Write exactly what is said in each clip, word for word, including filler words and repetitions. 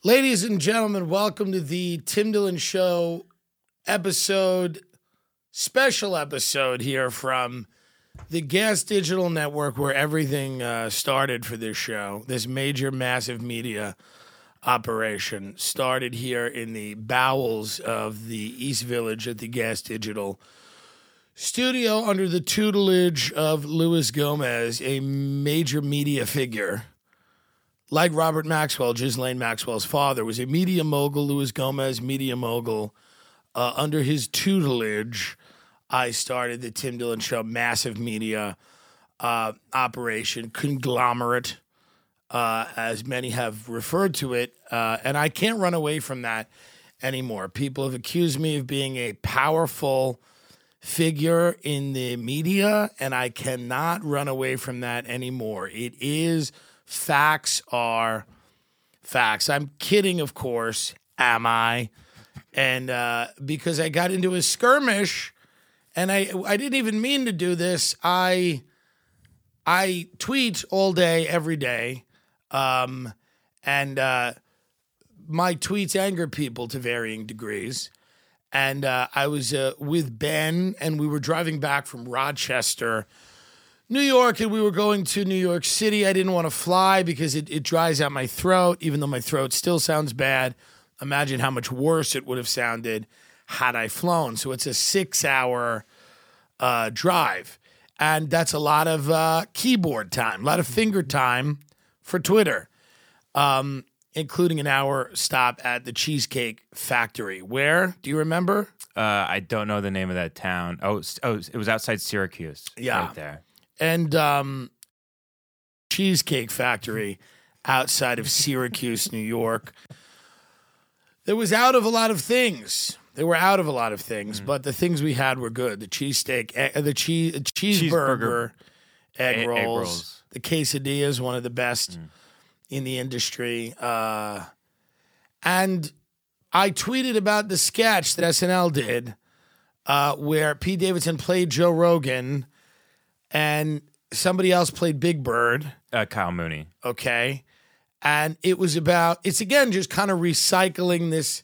Ladies and gentlemen, welcome to the Tim Dillon Show episode, special episode here from the Gas Digital Network, where everything uh, started for this show. This major, massive media operation started here in the bowels of the East Village at the Gas Digital studio under the tutelage of Luis Gomez, a major media figure. Like Robert Maxwell, Ghislaine Maxwell's father, was a media mogul. Luis Gomez, media mogul. Uh, under his tutelage, I started the Tim Dillon Show, massive media uh, operation, conglomerate, uh, as many have referred to it. Uh, and I can't run away from that anymore. People have accused me of being a powerful figure in the media, and I cannot run away from that anymore. It is... Facts are facts. I'm kidding, of course. Am I? And uh, because I got into a skirmish, and I I didn't even mean to do this. I I tweet all day, every day, um, and uh, my tweets anger people to varying degrees. And uh, I was uh, with Ben, and we were driving back from Rochester, New York, and we were going to New York City. I didn't want to fly because it, it dries out my throat, even though my throat still sounds bad. Imagine how much worse it would have sounded had I flown. So it's a six-hour uh, drive, and that's a lot of uh, keyboard time, a lot of finger time for Twitter, um, including an hour stop at the Cheesecake Factory. Where? Do you remember? Uh, I don't know the name of that town. Oh, oh, it was outside Syracuse. Yeah. Right there. And um, Cheesecake Factory outside of Syracuse, New York. It was out of a lot of things. They were out of a lot of things, mm. but the things we had were good. The cheesesteak, uh, the cheese, cheeseburger, cheeseburger. Egg, egg, rolls, egg rolls, the quesadillas, one of the best mm. in the industry. Uh, and I tweeted about the sketch that S N L did uh, where Pete Davidson played Joe Rogan and somebody else played Big Bird. Uh, Kyle Mooney. Okay. And it was about, it's again just kind of recycling this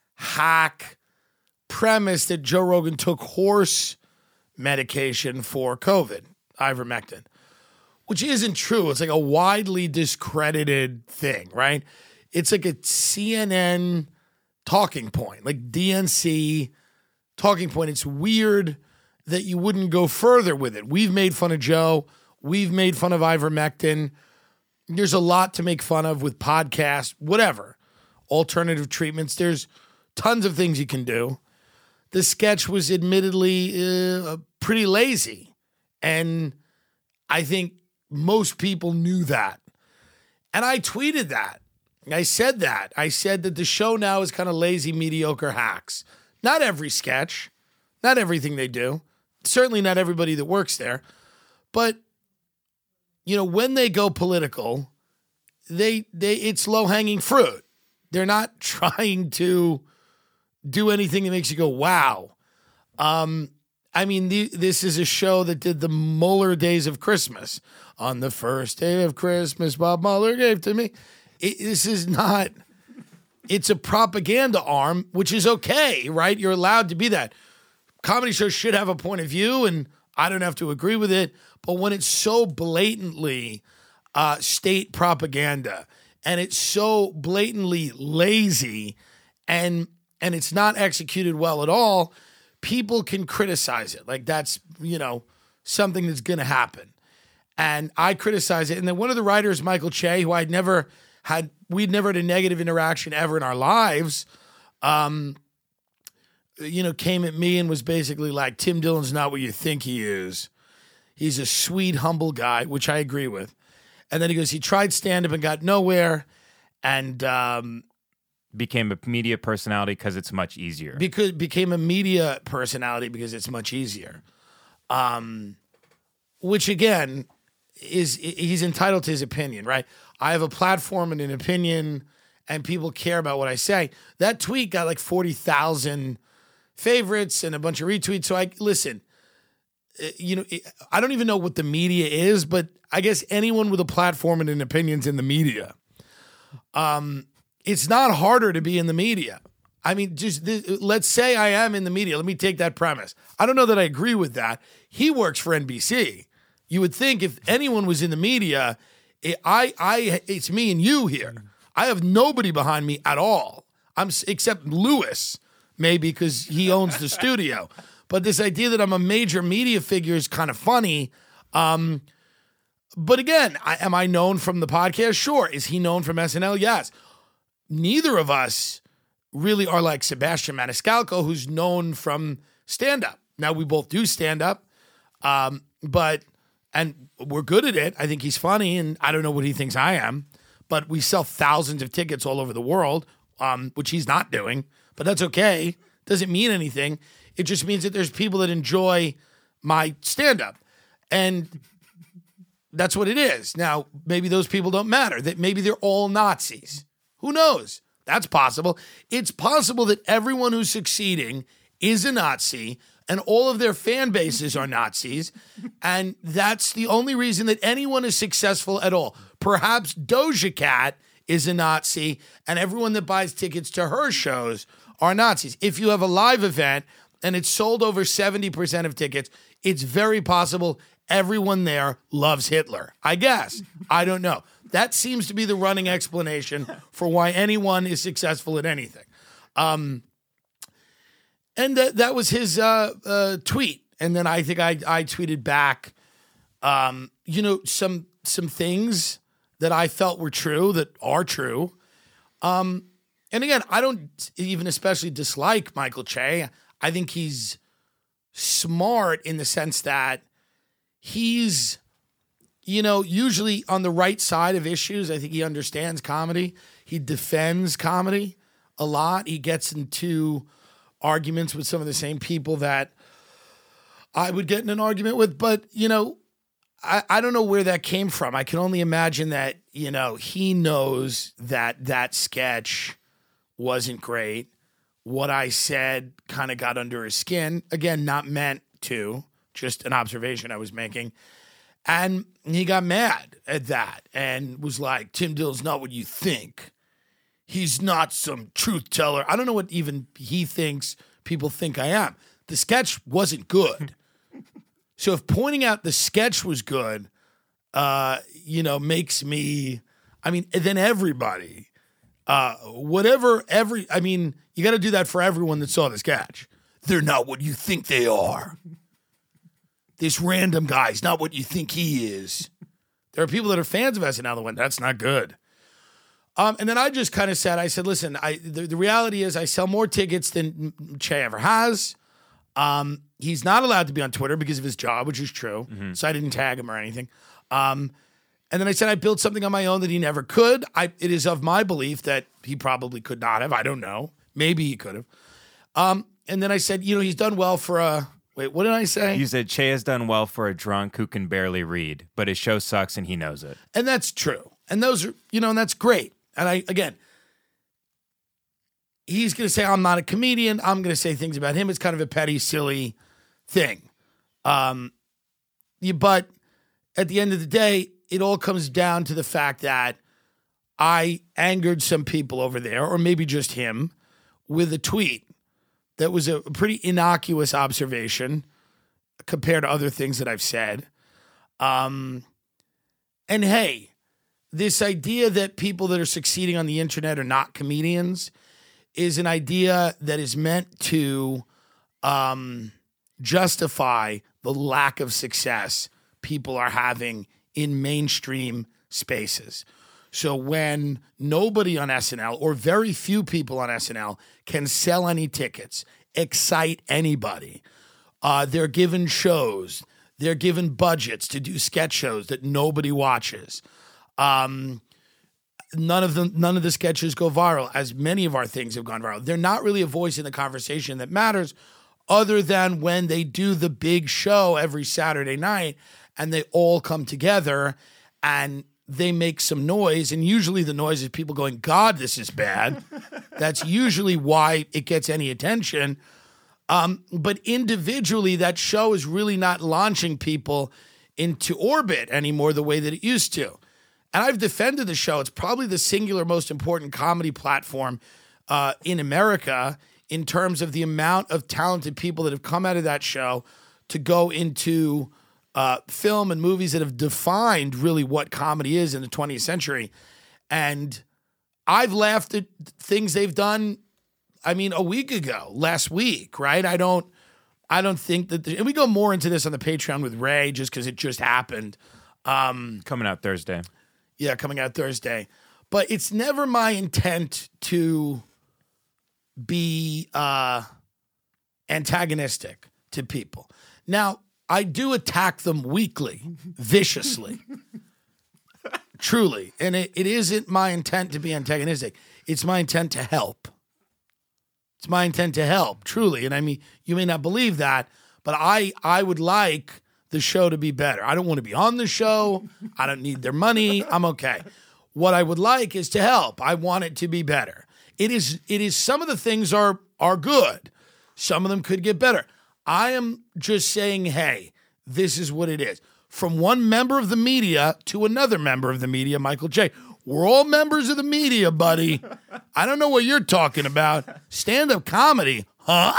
hack premise that Joe Rogan took horse medication for COVID, ivermectin, which isn't true. It's like a widely discredited thing, right? It's like a C N N talking point, like D N C talking point. It's weird that you wouldn't go further with it. We've made fun of Joe. We've made fun of ivermectin. There's a lot to make fun of with podcasts, whatever. Alternative treatments. There's tons of things you can do. The sketch was admittedly uh, pretty lazy. And I think most people knew that. And I tweeted that. I said that. I said that the show now is kind of lazy, mediocre hacks. Not every sketch. Not everything they do. Certainly not everybody that works there. But, you know, when they go political, they they it's low-hanging fruit. They're not trying to do anything that makes you go, wow. Um, I mean, the, this is a show that did the Mueller Days of Christmas. On the first day of Christmas, Bob Mueller gave to me. It, this is not, it's a propaganda arm, which is okay, right? You're allowed to be that. Comedy shows should have a point of view, and I don't have to agree with it. But when it's so blatantly uh, state propaganda, and it's so blatantly lazy, and and it's not executed well at all, people can criticize it. Like that's, you know, something that's going to happen. And I criticize it. And then one of the writers, Michael Che, who I'd never had, we'd never had a negative interaction ever in our lives, um, you know, came at me and was basically like, Tim Dillon's not what you think he is. He's a sweet, humble guy, which I agree with. And then he goes, he tried stand-up and got nowhere, and um, became a media personality because it's much easier. Because became a media personality because it's much easier. Um, which again is he's entitled to his opinion, right? I have a platform and an opinion, and people care about what I say. That tweet got like forty thousand favorites and a bunch of retweets. So I listen, you know, I don't even know what the media is, but I guess anyone with a platform and an opinion's in the media. Um, it's not harder to be in the media. I mean, just th- let's say I am in the media. Let me take that premise. I don't know that I agree with that. He works for N B C. You would think if anyone was in the media, it, I, I, it's me and you here. I have nobody behind me at all. I'm except Lewis, maybe because he owns the studio. But this idea that I'm a major media figure is kind of funny. Um, but again, I, am I known from the podcast? Sure. Is he known from S N L? Yes. Neither of us really are like Sebastian Maniscalco, who's known from stand-up. Now, we both do stand-up, um, but, and we're good at it. I think he's funny, and I don't know what he thinks I am, but we sell thousands of tickets all over the world, um, which he's not doing, but that's okay. Doesn't mean anything. It just means that there's people that enjoy my stand-up, and that's what it is. Now, maybe those people don't matter. That maybe they're all Nazis. Who knows? That's possible. It's possible that everyone who's succeeding is a Nazi and all of their fan bases are Nazis. And that's the only reason that anyone is successful at all. Perhaps Doja Cat is a Nazi and everyone that buys tickets to her shows are Nazis. If you have a live event and it's sold over seventy percent of tickets, it's very possible everyone there loves Hitler. I guess. I don't know. That seems to be the running explanation for why anyone is successful at anything. Um, and that that was his uh, uh, tweet. And then I think I, I tweeted back, um, you know, some some things that I felt were true, that are true. Um, and again, I don't even especially dislike Michael Che. I think he's smart in the sense that he's, you know, usually on the right side of issues. I think he understands comedy. He defends comedy a lot. He gets into arguments with some of the same people that I would get in an argument with. But, you know, I, I don't know where that came from. I can only imagine that, you know, he knows that that sketch wasn't great. What I said kind of got under his skin. Again, not meant to, just an observation I was making. And he got mad at that and was like, Tim Dillon's not what you think. He's not some truth teller. I don't know what even he thinks people think I am. The sketch wasn't good. So if pointing out the sketch was good, uh, you know, makes me, I mean, then everybody, uh, whatever, every, I mean, you got to do that for everyone that saw the sketch. They're not what you think they are. This random guy's not what you think he is. There are people that are fans of S N L that went, that's not good. Um, and then I just kind of said, I said, listen, I the, the reality is I sell more tickets than Che ever has. Um, he's not allowed to be on Twitter because of his job, which is true. Mm-hmm. So I didn't tag him or anything. Um, and then I said I built something on my own that he never could. I, it is of my belief that he probably could not have. I don't know. Maybe he could have. Um, and then I said, you know, he's done well for a... Wait, what did I say? You said Che has done well for a drunk who can barely read, but his show sucks and he knows it. And that's true. And those are, you know, and that's great. And I, again, he's going to say, I'm not a comedian. I'm going to say things about him. It's kind of a petty, silly thing. Um, you, but at the end of the day, it all comes down to the fact that I angered some people over there, or maybe just him, with a tweet that was a pretty innocuous observation compared to other things that I've said. Um, and hey, this idea that people that are succeeding on the internet are not comedians is an idea that is meant to um, justify the lack of success people are having in mainstream spaces. So when nobody on S N L, or very few people on S N L, can sell any tickets, excite anybody, uh, they're given shows, they're given budgets to do sketch shows that nobody watches. Um, none of them, none of the sketches go viral, as many of our things have gone viral. They're not really a voice in the conversation that matters, other than when they do the big show every Saturday night and they all come together and they make some noise, and usually the noise is people going, God, this is bad. That's usually why it gets any attention. Um, but individually, that show is really not launching people into orbit anymore the way that it used to. And I've defended the show. It's probably the singular most important comedy platform uh, in America in terms of the amount of talented people that have come out of that show to go into uh, film and movies that have defined really what comedy is in the twentieth century. And I've laughed at things they've done, I mean, a week ago, last week, right? I don't I don't think that, the, and we go more into this on the Patreon with Ray just because it just happened. Um, Coming out Thursday. Yeah, coming out Thursday. But it's never my intent to be uh, antagonistic to people. Now, I do attack them weekly, viciously, truly. And it, it isn't my intent to be antagonistic. It's my intent to help. It's my intent to help, truly. And I mean, you may not believe that, but I, I would like the show to be better. I don't want to be on the show. I don't need their money. I'm okay. What I would like is to help. I want it to be better. It is, it is, some of the things are, are good. Some of them could get better. I am just saying, hey, this is what it is. From one member of the media to another member of the media, Michael J. We're all members of the media, buddy. I don't know what you're talking about. Stand-up comedy, huh?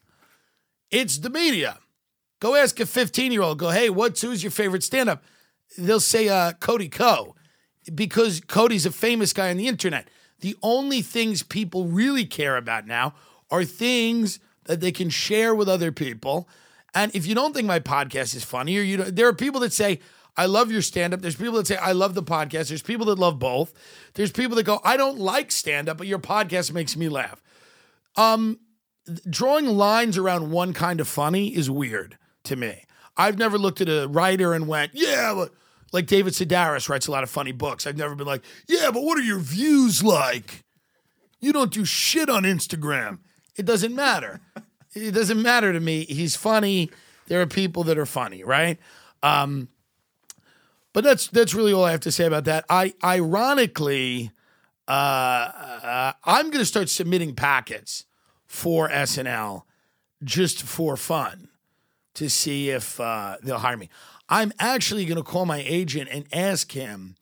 It's the media. Go ask a fifteen-year-old. Go, hey, what's who's your favorite stand-up? They'll say uh, Cody Ko, because Cody's a famous guy on the internet. The only things people really care about now are things that they can share with other people. And if you don't think my podcast is funny, or you don't, there are people that say, I love your stand-up. There's people that say, I love the podcast. There's people that love both. There's people that go, I don't like stand-up, but your podcast makes me laugh. Um, drawing lines around one kind of funny is weird to me. I've never looked at a writer and went, yeah, like David Sedaris writes a lot of funny books. I've never been like, yeah, but what are your views like? You don't do shit on Instagram. It doesn't matter. It doesn't matter to me. He's funny. There are people that are funny, right? Um, but that's that's really all I have to say about that. I ironically, uh, uh, I'm going to start submitting packets for S N L just for fun to see if uh, they'll hire me. I'm actually going to call my agent and ask him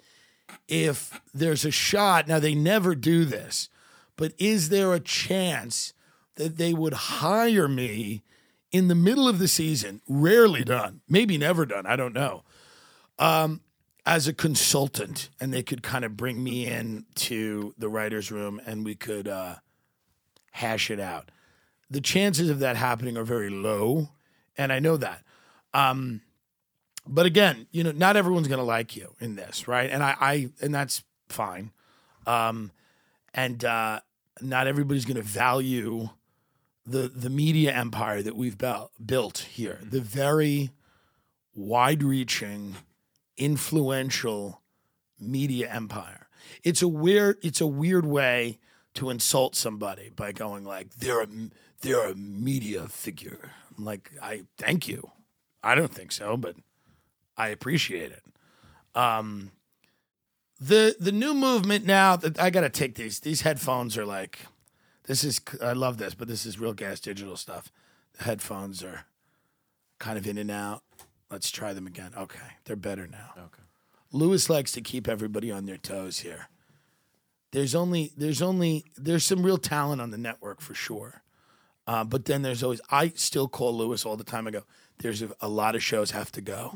if there's a shot. Now, they never do this, but is there a chance that they would hire me in the middle of the season? Rarely done, maybe never done, I don't know, um, as a consultant, and they could kind of bring me in to the writer's room and we could uh, hash it out. The chances of that happening are very low, and I know that. Um, but again, you know, not everyone's going to like you in this, right? And I, I and that's fine. Um, and uh, not everybody's going to value the the media empire that we've built built here. The very wide-reaching, influential media empire. It's a weird it's a weird way to insult somebody by going like, they're a they're a media figure. I'm like, I thank you. I don't think so, but I appreciate it. Um, the the new movement now that I got to take these these headphones are like, this is I love this, but this is real gas digital stuff. The headphones are kind of in and out. Let's try them again. Okay, they're better now. Okay. Lewis likes to keep everybody on their toes here. There's only there's only there's some real talent on the network for sure. Uh, but then there's always, I still call Lewis all the time. I go, there's a, a lot of shows have to go.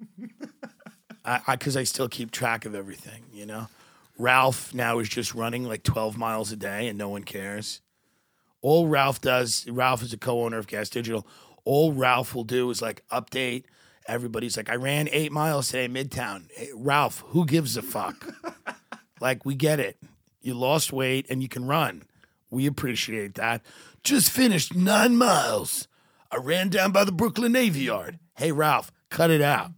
I, I, cause I still keep track of everything, you know? Ralph now is just running like twelve miles a day and no one cares. All Ralph does, Ralph is a co-owner of Gas Digital. All Ralph will do is like update. Everybody's like, I ran eight miles today, Midtown. Hey, Ralph, who gives a fuck? Like, we get it. You lost weight and you can run. We appreciate that. Just finished nine miles. I ran down by the Brooklyn Navy Yard. Hey, Ralph, cut it out.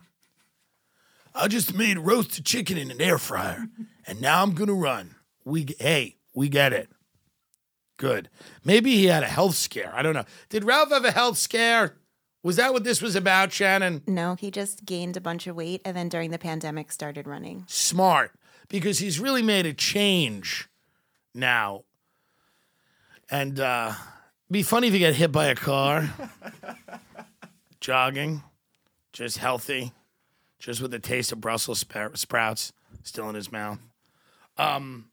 I just made roasted chicken in an air fryer, and now I'm going to run. We Hey, we get it. Good. Maybe he had a health scare. I don't know. Did Ralph have a health scare? Was that what this was about, Shannon? No, he just gained a bunch of weight and then during the pandemic started running. Smart, because he's really made a change now. And uh, be funny if you get hit by a car. Jogging, just healthy, just with a taste of Brussels sprouts. still in his mouth. Um,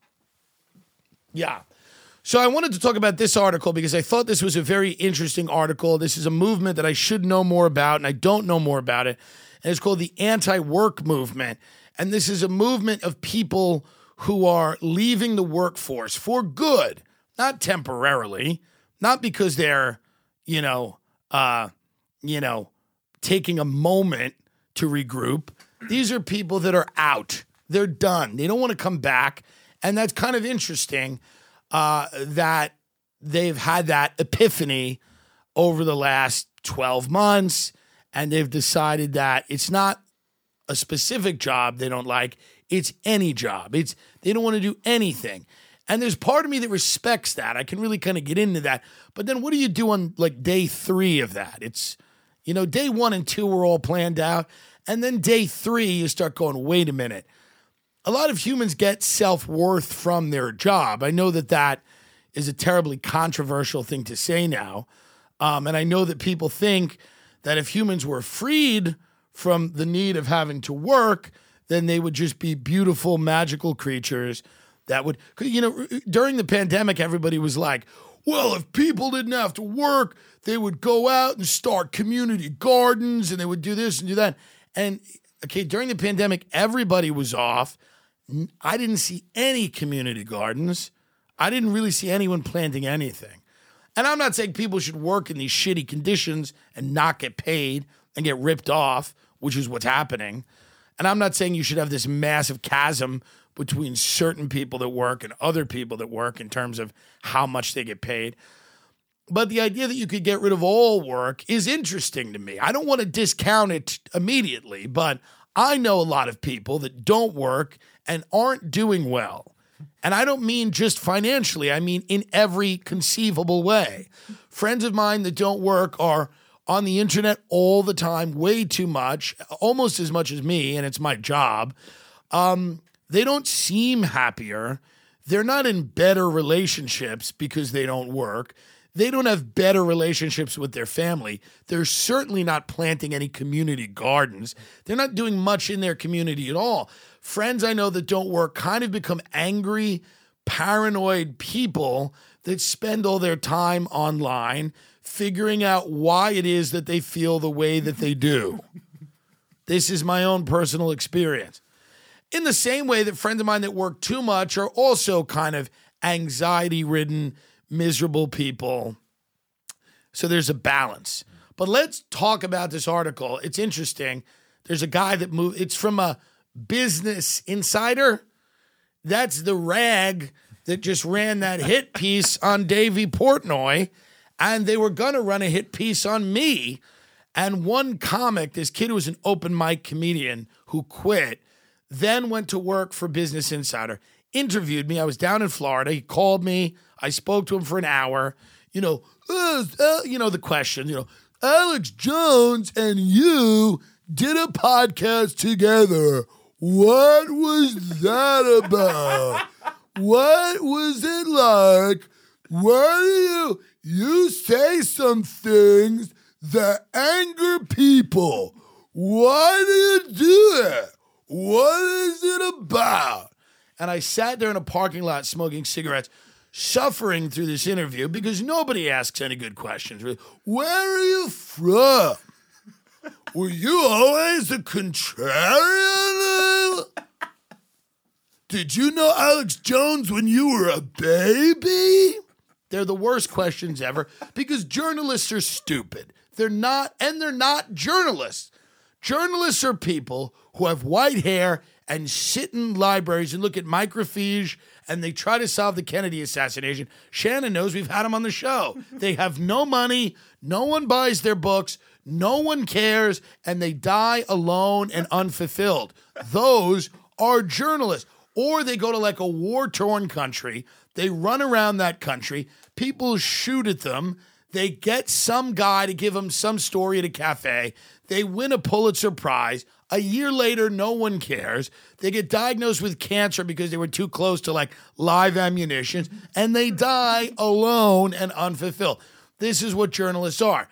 yeah. So I wanted to talk about this article because I thought this was a very interesting article. This is a movement that I should know more about, and I don't know more about it. And it's called the anti-work movement. And this is a movement of people who are leaving the workforce for good, not temporarily, not because they're, you know, uh, you know, taking a moment to regroup. These are people that are out. They're done. They don't want to come back. And that's kind of interesting uh, that they've had that epiphany over the last twelve months, and they've decided that it's not a specific job they don't like. It's any job. It's they don't want to do anything. And there's part of me that respects that. I can really kind of get into that. But then what do you do on like day three of that? It's, you know, day one and two were all planned out. And then day three, you start going, wait a minute. A lot of humans get self-worth from their job. I know that that is a terribly controversial thing to say now. Um, and I know that people think that if humans were freed from the need of having to work, then they would just be beautiful, magical creatures that would, you know, during the pandemic, everybody was like, well, if people didn't have to work, they would go out and start community gardens and they would do this and do that. And okay, during the pandemic, everybody was off. I didn't see any community gardens. I didn't really see anyone planting anything. And I'm not saying people should work in these shitty conditions and not get paid and get ripped off, which is what's happening. And I'm not saying you should have this massive chasm between certain people that work and other people that work in terms of how much they get paid. But the idea that you could get rid of all work is interesting to me. I don't want to discount it immediately, but I know a lot of people that don't work and aren't doing well. And I don't mean just financially. I mean in every conceivable way. Friends of mine that don't work are on the internet all the time, way too much, almost as much as me, and it's my job. Um, they don't seem happier. They're not in better relationships because they don't work. They don't have better relationships with their family. They're certainly not planting any community gardens. They're not doing much in their community at all. Friends I know that don't work kind of become angry, paranoid people that spend all their time online figuring out why it is that they feel the way that they do. This is my own personal experience. In the same way that friends of mine that work too much are also kind of anxiety-ridden, miserable people. So there's a balance. But let's talk about this article. It's interesting. There's a guy that moved. It's from a Business Insider. That's the rag that just ran that hit piece on Davey Portnoy. And they were going to run a hit piece on me. And one comic, this kid who was an open mic comedian who quit, then went to work for Business Insider, interviewed me. I was down in Florida. He called me. I spoke to him for an hour. You know, uh, uh, you know, the question, you know, Alex Jones and you did a podcast together. What was that about? What was it like? Why do you, you say some things that anger people? Why do you do it? What is it about? And I sat there in a parking lot smoking cigarettes, suffering through this interview because nobody asks any good questions. Where are you from? Were you always a contrarian? Did you know Alex Jones when you were a baby? They're the worst questions ever because journalists are stupid. They're not, and they're not journalists. Journalists are people who have white hair and sit in libraries and look at microfiche and they try to solve the Kennedy assassination. Shannon knows we've had them on the show. They have no money. No one buys their books. No one cares. And they die alone and unfulfilled. Those are journalists. Or they go to like a war-torn country. They run around that country. People shoot at them. They get some guy to give them some story at a cafe. They win a Pulitzer Prize. A year later, no one cares. They get diagnosed with cancer because they were too close to like live ammunition, and they die alone and unfulfilled. This is what journalists are.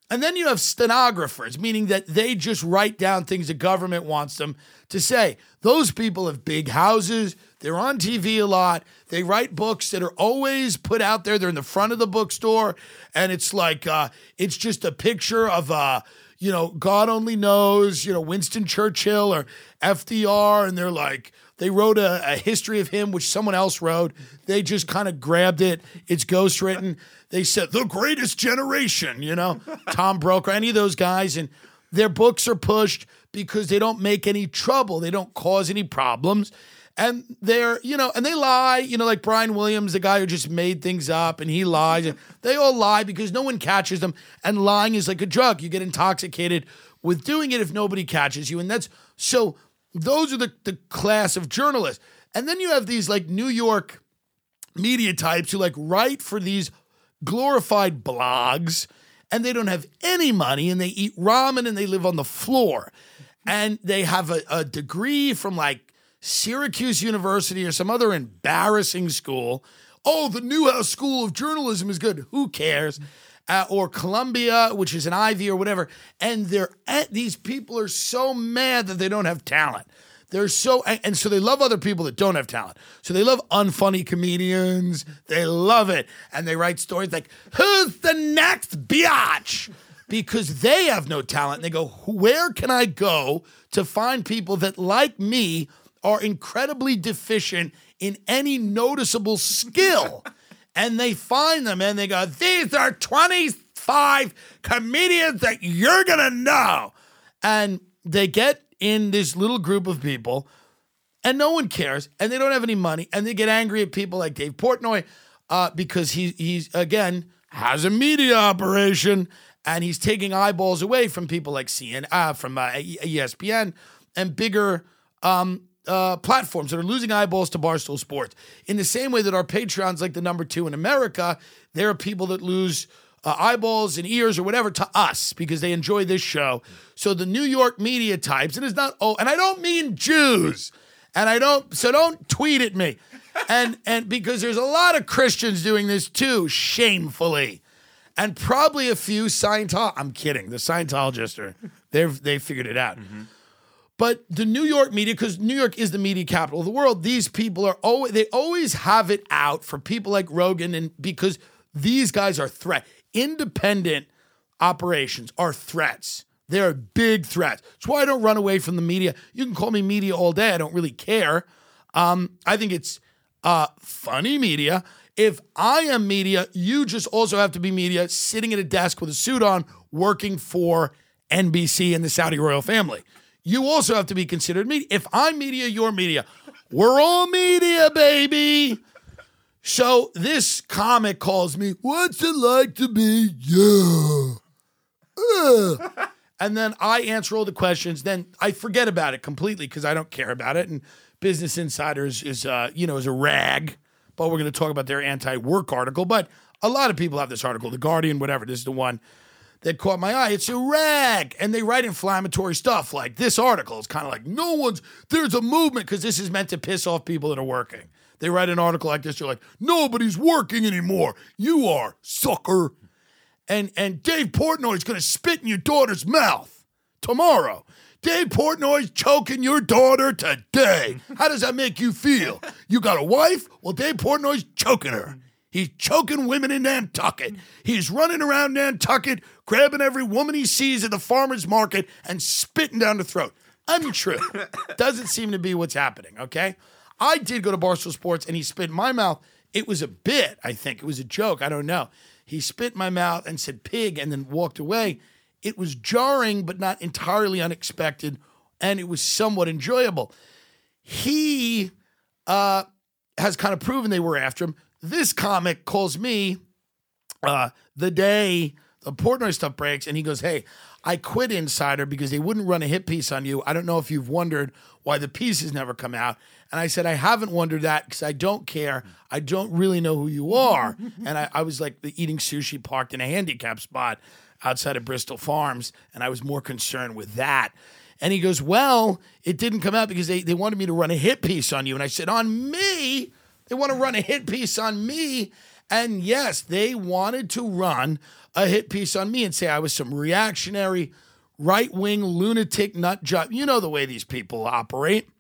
And then you have stenographers, meaning that they just write down things the government wants them to say. Those people have big houses. They're on T V a lot. They write books that are always put out there. They're in the front of the bookstore. And it's like, uh, it's just a picture of, uh, you know, God only knows, you know, Winston Churchill or F D R. And they're like, they wrote a, a history of him, which someone else wrote. They just kind of grabbed it. It's ghostwritten. They said, the greatest generation, you know, Tom Brokaw, any of those guys. And their books are pushed because they don't make any trouble. They don't cause any problems. And they're, you know, and they lie, you know, like Brian Williams, the guy who just made things up and he lies. They all lie because no one catches them. And lying is like a drug. You get intoxicated with doing it if nobody catches you. And that's, so those are the, the class of journalists. And then you have these like New York media types who like write for these glorified blogs, and they don't have any money, and they eat ramen, and they live on the floor, and they have a, a degree from like Syracuse University or some other embarrassing school. Oh, the Newhouse School of Journalism is good. Who cares? Uh, or Columbia, which is an Ivy or whatever. And they're at, these people are so mad that they don't have talent. They're so, and, and so they love other people that don't have talent. So they love unfunny comedians. They love it. And they write stories like, who's the next biatch? Because they have no talent. And they go, where can I go to find people that, like me, are incredibly deficient in any noticeable skill? And they find them and they go, these are twenty-five comedians that you're going to know. And they get in this little group of people, and no one cares, and they don't have any money, and they get angry at people like Dave Portnoy uh, because he, he's, again, has a media operation, and he's taking eyeballs away from people like C N N, uh, from uh, E S P N, and bigger um, uh, platforms that are losing eyeballs to Barstool Sports. In the same way that our Patreon's like the number two in America, there are people that lose Uh, eyeballs and ears or whatever to us because they enjoy this show. So the New York media types, and it's not, oh, and I don't mean Jews, and I don't, so don't tweet at me. And, and because there's a lot of Christians doing this too, shamefully. And probably a few Scientologists. I'm kidding. The Scientologists are, they've, they figured it out. Mm-hmm. But the New York media, because New York is the media capital of the world, these people are always, they always have it out for people like Rogan, and because these guys are threat. Independent operations are threats. They're big threats. That's why I don't run away from the media. You can call me media all day. I don't really care. Um, I think it's uh, funny media. If I am media, you just also have to be media sitting at a desk with a suit on working for N B C and the Saudi royal family. You also have to be considered media. If I'm media, you're media. We're all media, baby. So this comic calls me, what's it like to be you? Uh. And then I answer all the questions. Then I forget about it completely because I don't care about it. And Business Insider is, is uh, you know, is a rag. But we're going to talk about their anti-work article. But a lot of people have this article, The Guardian, whatever. This is the one that caught my eye. It's a rag. And they write inflammatory stuff like this article. It's kind of like, no one's, there's a movement because this is meant to piss off people that are working. They write an article like this. You're like, nobody's working anymore. You are, sucker. And and Dave Portnoy's going to spit in your daughter's mouth tomorrow. Dave Portnoy's choking your daughter today. How does that make you feel? You got a wife? Well, Dave Portnoy's choking her. He's choking women in Nantucket. He's running around Nantucket, grabbing every woman he sees at the farmer's market and spitting down the throat. Untrue. Doesn't seem to be what's happening, okay? I did go to Barstool Sports, and he spit in my mouth. It was a bit, I think. It was a joke. I don't know. He spit in my mouth and said pig and then walked away. It was jarring, but not entirely unexpected, and it was somewhat enjoyable. He uh, has kind of proven they were after him. This comic calls me uh, the day the Portnoy stuff breaks, and he goes, hey, I quit Insider because they wouldn't run a hit piece on you. I don't know if you've wondered why the pieces never come out. And I said, I haven't wondered that because I don't care. I don't really know who you are. And I, I was like eating sushi parked in a handicap spot outside of Bristol Farms, and I was more concerned with that. And he goes, well, it didn't come out because they, they wanted me to run a hit piece on you. And I said, on me? They want to run a hit piece on me? And yes, they wanted to run a hit piece on me and say I was some reactionary, right-wing lunatic nut job. You know the way these people operate.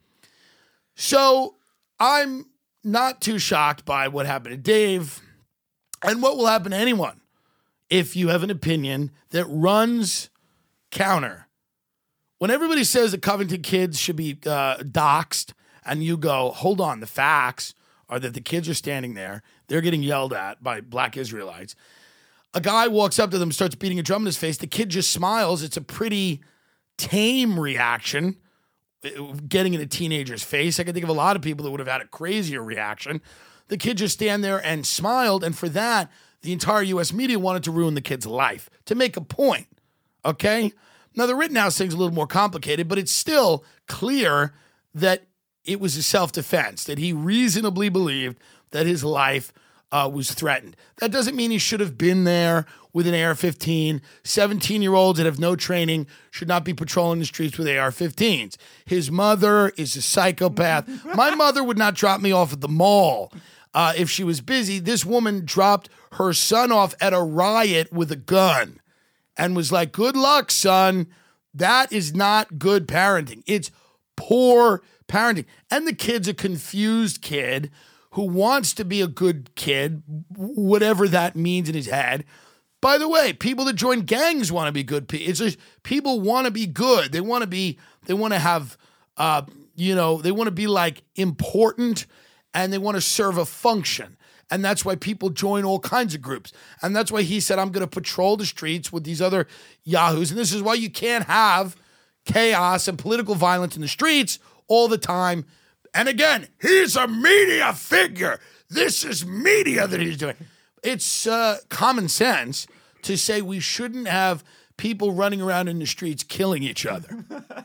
So I'm not too shocked by what happened to Dave and what will happen to anyone if you have an opinion that runs counter. When everybody says that Covington kids should be uh, doxxed and you go, hold on, the facts are that the kids are standing there. They're getting yelled at by black Israelites. A guy walks up to them, starts beating a drum in his face. The kid just smiles. It's a pretty tame reaction, getting in a teenager's face. I can think of a lot of people that would have had a crazier reaction. The kid just stand there and smiled, and for that, the entire U S media wanted to ruin the kid's life, to make a point, okay? Now, the Rittenhouse thing's a little more complicated, but it's still clear that it was a self-defense, that he reasonably believed that his life uh, was threatened. That doesn't mean he should have been there with an A R fifteen. seventeen-year-olds that have no training should not be patrolling the streets with A R fifteens. His mother is a psychopath. My mother would not drop me off at the mall uh, if she was busy. This woman dropped her son off at a riot with a gun and was like, good luck, son. That is not good parenting. It's poor parenting. And the kid's a confused kid who wants to be a good kid, whatever that means in his head. By the way, people that join gangs want to be good people. It's just people want to be good. They want to be, they want to have, uh, you know, they want to be like important and they want to serve a function. And that's why people join all kinds of groups. And that's why he said, I'm going to patrol the streets with these other yahoos. And this is why you can't have chaos and political violence in the streets all the time. And again, he's a media figure. This is media that he's doing. It's uh, common sense to say we shouldn't have people running around in the streets killing each other.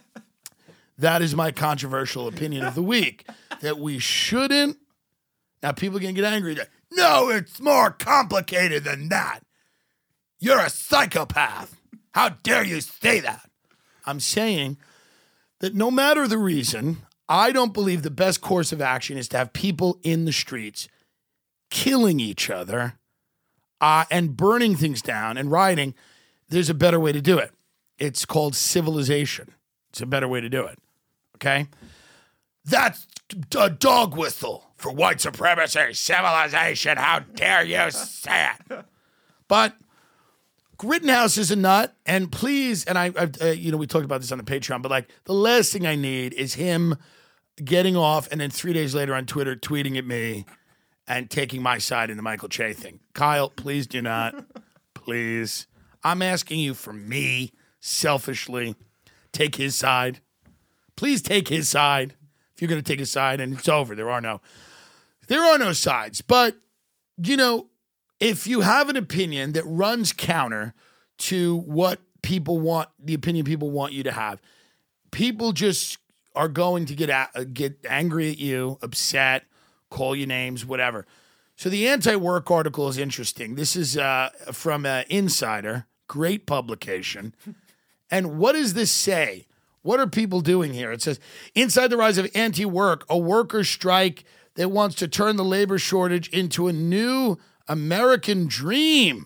That is my controversial opinion of the week, that we shouldn't. Now, people can get angry. No, it's more complicated than that. You're a psychopath. How dare you say that? I'm saying that no matter the reason, I don't believe the best course of action is to have people in the streets killing each other uh, and burning things down and rioting. There's a better way to do it. It's called civilization. It's a better way to do it. Okay? That's a dog whistle for white supremacy, civilization. How dare you say it? But Rittenhouse is a nut, and please, and I, I uh, you know, we talked about this on the Patreon, but like the last thing I need is him getting off and then three days later on Twitter tweeting at me and taking my side in the Michael Che thing. Kyle, please do not. Please. I'm asking you for me, selfishly, take his side. Please take his side. If you're going to take his side, and it's over. There are no, there are no sides. But, you know, if you have an opinion that runs counter to what people want, the opinion people want you to have, people just are going to get a, get angry at you, upset, call you names, whatever. So the anti-work article is interesting. This is uh, from uh, Insider, great publication. And what does this say? What are people doing here? It says, inside the rise of anti-work, a worker strike that wants to turn the labor shortage into a new American dream.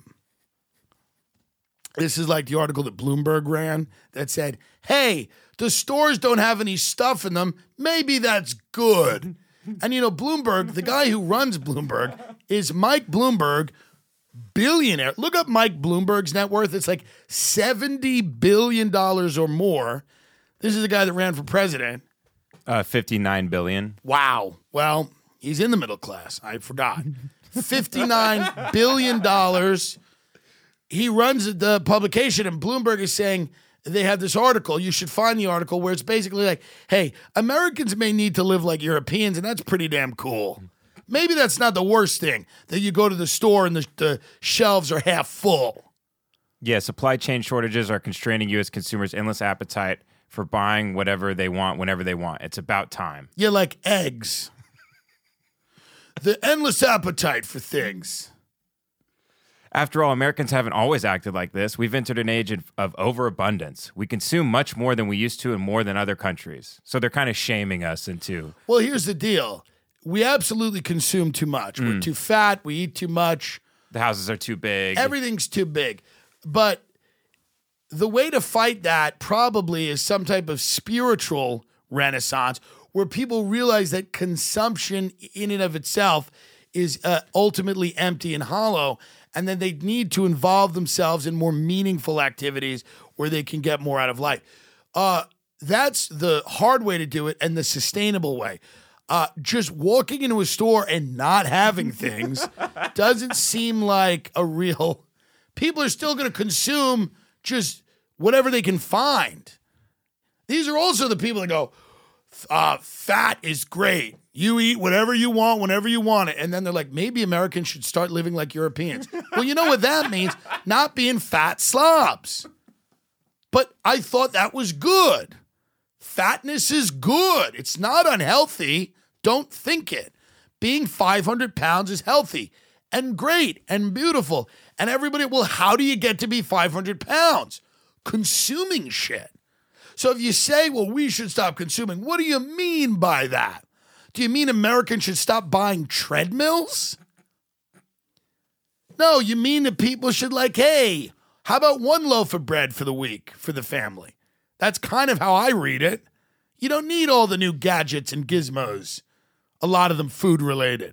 This is like the article that Bloomberg ran that said, hey, the stores don't have any stuff in them. Maybe that's good. And, you know, Bloomberg, the guy who runs Bloomberg is Mike Bloomberg, billionaire. Look up Mike Bloomberg's net worth. It's like seventy billion dollars or more. This is the guy that ran for president. Uh, fifty-nine billion. Wow. Well, he's in the middle class. I forgot. fifty-nine billion dollars. He runs the publication, and Bloomberg is saying they have this article. You should find the article where it's basically like, hey, Americans may need to live like Europeans, and that's pretty damn cool. Maybe that's not the worst thing, that you go to the store and the, the shelves are half full. Yeah, supply chain shortages are constraining U S consumers' endless appetite for buying whatever they want whenever they want. It's about time. Yeah, like eggs. The endless appetite for things. After all, Americans haven't always acted like this. We've entered an age of, of overabundance. We consume much more than we used to and more than other countries. So they're kind of shaming us into... Well, here's the deal. we absolutely consume too much. We're too fat. We eat too much. The houses are too big. Everything's too big. But the way to fight that probably is some type of spiritual renaissance where people realize that consumption in and of itself is uh, ultimately empty and hollow, and then they need to involve themselves in more meaningful activities where they can get more out of life. Uh, that's the hard way to do it and the sustainable way. Uh, just walking into a store and not having things doesn't seem like a real... People are still going to consume just whatever they can find. These are also the people that go, uh, fat is great. You eat whatever you want, whenever you want it. And then they're like, maybe Americans should start living like Europeans. Well, you know what that means? Not being fat slobs. But I thought that was good. Fatness is good. It's not unhealthy. Don't think it. Being five hundred pounds is healthy and great and beautiful. And everybody, well, how do you get to be five hundred pounds? Consuming shit. So if you say, well, we should stop consuming, what do you mean by that? Do you mean Americans should stop buying treadmills? No, you mean that people should like, hey, how about one loaf of bread for the week for the family? That's kind of how I read it. You don't need all the new gadgets and gizmos, a lot of them food related.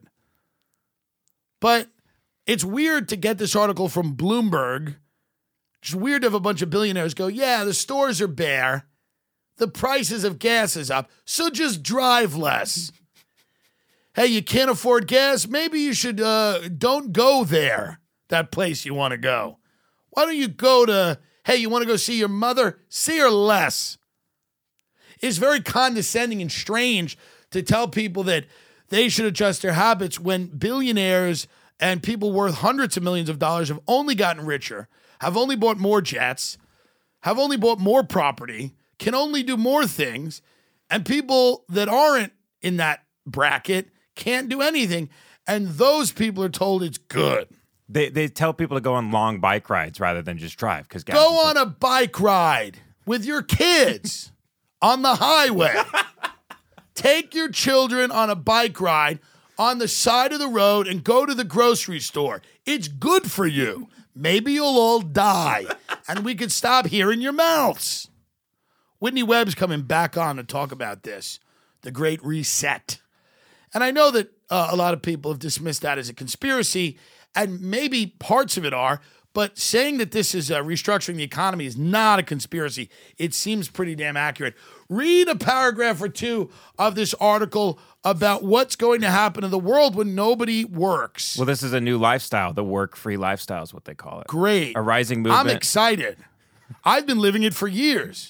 But it's weird to get this article from Bloomberg. It's weird to have a bunch of billionaires go, yeah, the stores are bare. The prices of gas is up, so just drive less. Hey, you can't afford gas? Maybe you should uh, don't go there, that place you want to go. Why don't you go to, hey, you want to go see your mother? See her less. It's very condescending and strange to tell people that they should adjust their habits when billionaires and people worth hundreds of millions of dollars have only gotten richer, have only bought more jets, have only bought more property, can only do more things, and people that aren't in that bracket can't do anything, and those people are told it's good. They they tell people to go on long bike rides rather than just drive. Because Go on a bike ride with your kids on the highway. Take your children on a bike ride on the side of the road and go to the grocery store. It's good for you. Maybe you'll all die, and we could stop hearing your mouths. Whitney Webb's coming back on to talk about this, the Great Reset. And I know that uh, a lot of people have dismissed that as a conspiracy, and maybe parts of it are, but saying that this is uh, restructuring the economy is not a conspiracy. It seems pretty damn accurate. Read a paragraph or two of this article about what's going to happen in the world when nobody works. Well, this is a new lifestyle. The work-free lifestyle is what they call it. Great. A rising movement. I'm excited. I've been living it for years.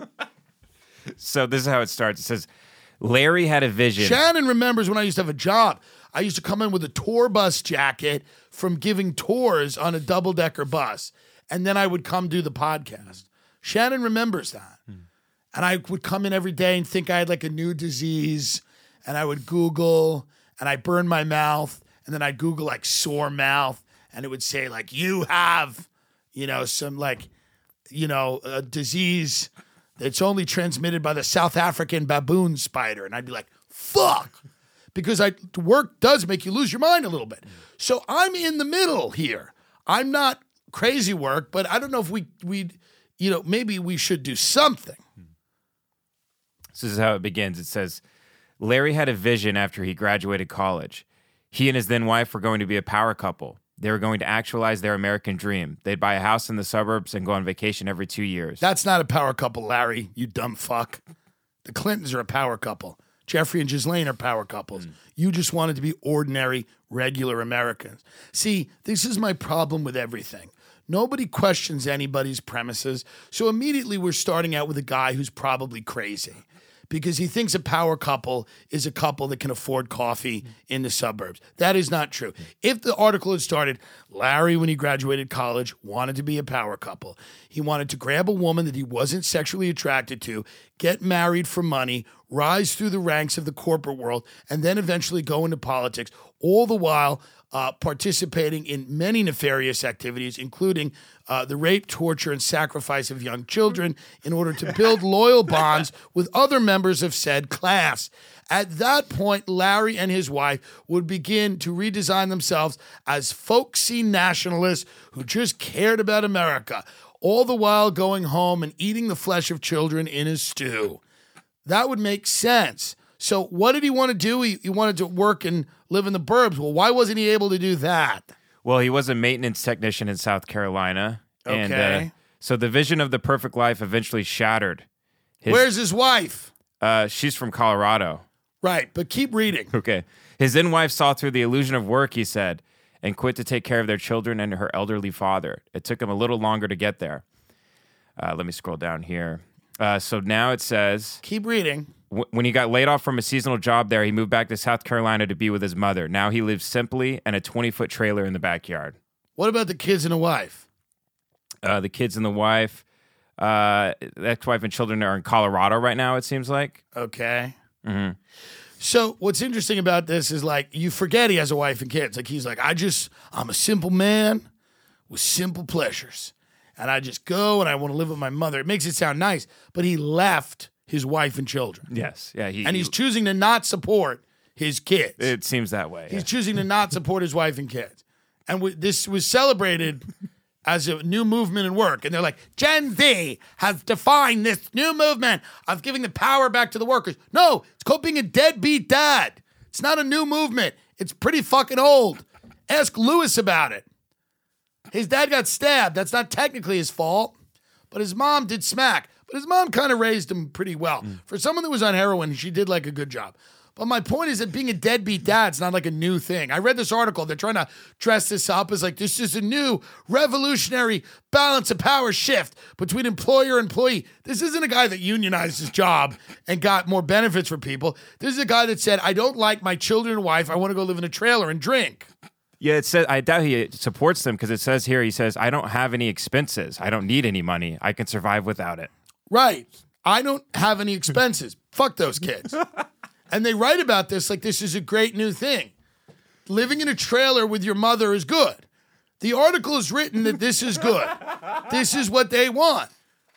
So this is how it starts. It says, Larry had a vision. Shannon remembers when I used to have a job. I used to come in with a tour bus jacket from giving tours on a double-decker bus, and then I would come do the podcast. Shannon remembers that. Hmm. And I would come in every day and think I had like a new disease, and I would Google, and I burned my mouth, and then I'd Google like sore mouth, and it would say like, you have, you know, some like, you know, a disease that's only transmitted by the South African baboon spider. And I'd be like, fuck. Because I, work does make you lose your mind a little bit. So I'm in the middle here. I'm not crazy work, but I don't know if we, we, you know, maybe we should do something. This is how it begins. It says, Larry had a vision after he graduated college. He and his then wife were going to be a power couple. They were going to actualize their American dream. They'd buy a house in the suburbs and go on vacation every two years. That's not a power couple, Larry, you dumb fuck. The Clintons are a power couple. Jeffrey and Ghislaine are power couples. Mm. You just wanted to be ordinary, regular Americans. See, this is my problem with everything. Nobody questions anybody's premises, so immediately we're starting out with a guy who's probably crazy because he thinks a power couple is a couple that can afford coffee in the suburbs. That is not true. If the article had started, Larry, when he graduated college, wanted to be a power couple. He wanted to grab a woman that he wasn't sexually attracted to, get married for money, rise through the ranks of the corporate world, and then eventually go into politics, all the while uh, participating in many nefarious activities, including uh, the rape, torture, and sacrifice of young children in order to build loyal bonds with other members of said class. At that point, Larry and his wife would begin to redesign themselves as folksy nationalists who just cared about America, all the while going home and eating the flesh of children in his stew. That would make sense. So what did he want to do? He, he wanted to work and live in the burbs. Well, why wasn't he able to do that? Well, he was a maintenance technician in South Carolina. And, Okay. uh, so the vision of the perfect life eventually shattered. His, Where's his wife? Uh, she's from Colorado. Right, but keep reading. Okay. His then wife saw through the illusion of work, he said, and quit to take care of their children and her elderly father. It took him a little longer to get there. Uh, let me scroll down here. Uh, so now it says, Keep reading. w- when he got laid off from a seasonal job there, he moved back to South Carolina to be with his mother. Now he lives simply in a twenty-foot trailer in the backyard. What about the kids and the wife? Uh, the kids and the wife, uh, the ex-wife and children are in Colorado right now, it seems like. Okay. So what's interesting about this is like you forget he has a wife and kids. Like he's like, I just, I'm a simple man with simple pleasures. And I just go and I want to live with my mother. It makes it sound nice, but he left his wife and children. Yes. Yeah. He, And he's choosing to not support his kids. it seems that way. He's yeah. choosing to not support his wife and kids. And w- this was celebrated as a new movement in work. And they're like, Gen Z has defined this new movement of giving the power back to the workers. No, it's called being a deadbeat dad. It's not a new movement. It's pretty fucking old. Ask Lewis about it. His dad got stabbed. That's not technically his fault. But his mom did smack. But his mom kind of raised him pretty well. For someone that was on heroin, she did like a good job. But my point is that being a deadbeat dad's not like a new thing. I read this article. They're trying to dress this up as like this is a new revolutionary balance of power shift between employer and employee. This isn't a guy that unionized his job and got more benefits for people. This is a guy that said, I don't like my children and wife. I want to go live in a trailer and drink. Yeah, it says, I doubt he supports them because it says here, he says, I don't have any expenses. I don't need any money. I can survive without it. Right. I don't have any expenses. Fuck those kids. And they write about this like this is a great new thing. Living in a trailer with your mother is good. The article is written that this is good. This is what they want.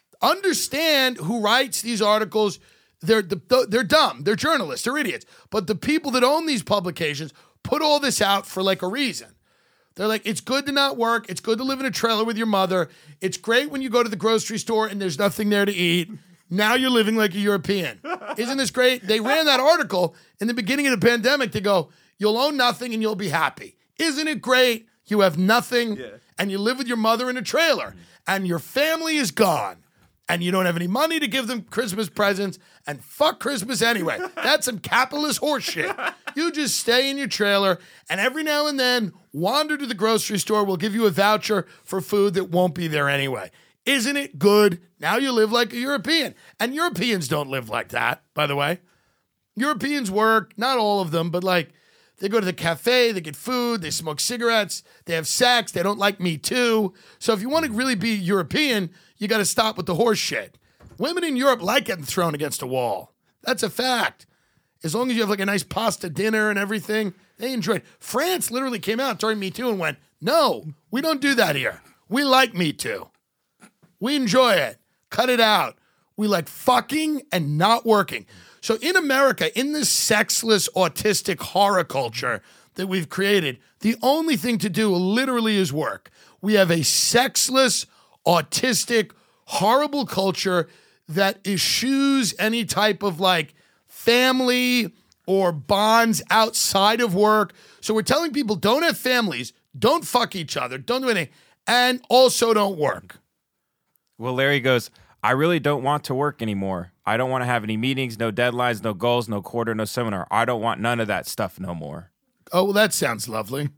Understand who writes these articles. They're, they're dumb. They're journalists. They're idiots. But the people that own these publications put all this out for like a reason. They're like, it's good to not work. It's good to live in a trailer with your mother. It's great when you go to the grocery store and there's nothing there to eat. Now you're living like a European. Isn't this great? They ran that article in the beginning of the pandemic to go, you'll own nothing and you'll be happy. Isn't it great? You have nothing and you live with your mother in a trailer and your family is gone and you don't have any money to give them Christmas presents and fuck Christmas anyway. That's some capitalist horseshit. You just stay in your trailer and every now and then wander to the grocery store. We'll give you a voucher for food that won't be there anyway. Isn't it good? Now you live like a European. And Europeans don't live like that, by the way. Europeans work, not all of them, but like they go to the cafe, they get food, they smoke cigarettes, they have sex, they don't like Me Too. So if you want to really be European, you got to stop with the horse shit. Women in Europe like getting thrown against a wall. That's a fact. As long as you have like a nice pasta dinner and everything, they enjoy it. France literally came out during Me Too and went, no, we don't do that here. We like Me Too. We enjoy it. Cut it out. We like fucking and not working. So in America, in this sexless, autistic horror culture that we've created, the only thing to do literally is work. We have a sexless, autistic, horrible culture that eschews any type of like family or bonds outside of work. So we're telling people don't have families, don't fuck each other, don't do anything, and also don't work. Well, Larry goes, I really don't want to work anymore. I don't want to have any meetings, no deadlines, no goals, no quarter, no seminar. I don't want none of that stuff no more. Oh, well, that sounds lovely.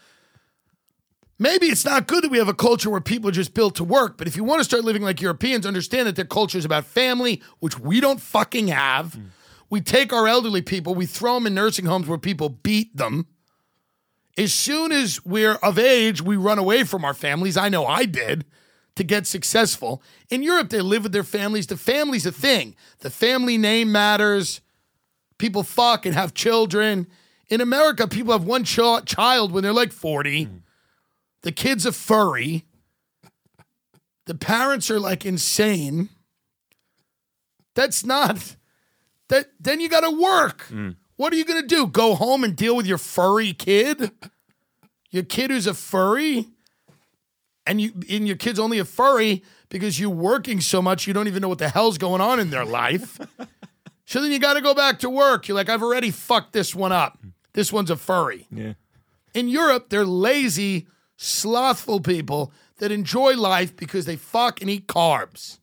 Maybe it's not good that we have a culture where people are just built to work, but if you want to start living like Europeans, understand that their culture is about family, which we don't fucking have. Mm. We take our elderly people, we throw them in nursing homes where people beat them. As soon as we're of age, we run away from our families. I know I did. To get successful. In Europe, they live with their families. The family's a thing. The family name matters. People fuck and have children. In America, people have one ch- child when they're like forty. Mm. The kid's a furry. The parents are like insane. That's not, that. Then you got to work. Mm. What are you going to do? Go home and deal with your furry kid? Your kid who's a furry? And you and your kid's only a furry because you're working so much you don't even know what the hell's going on in their life. So then you got to go back to work. You're like, I've already fucked this one up. This one's a furry. Yeah. In Europe, they're lazy, slothful people that enjoy life because they fuck and eat carbs.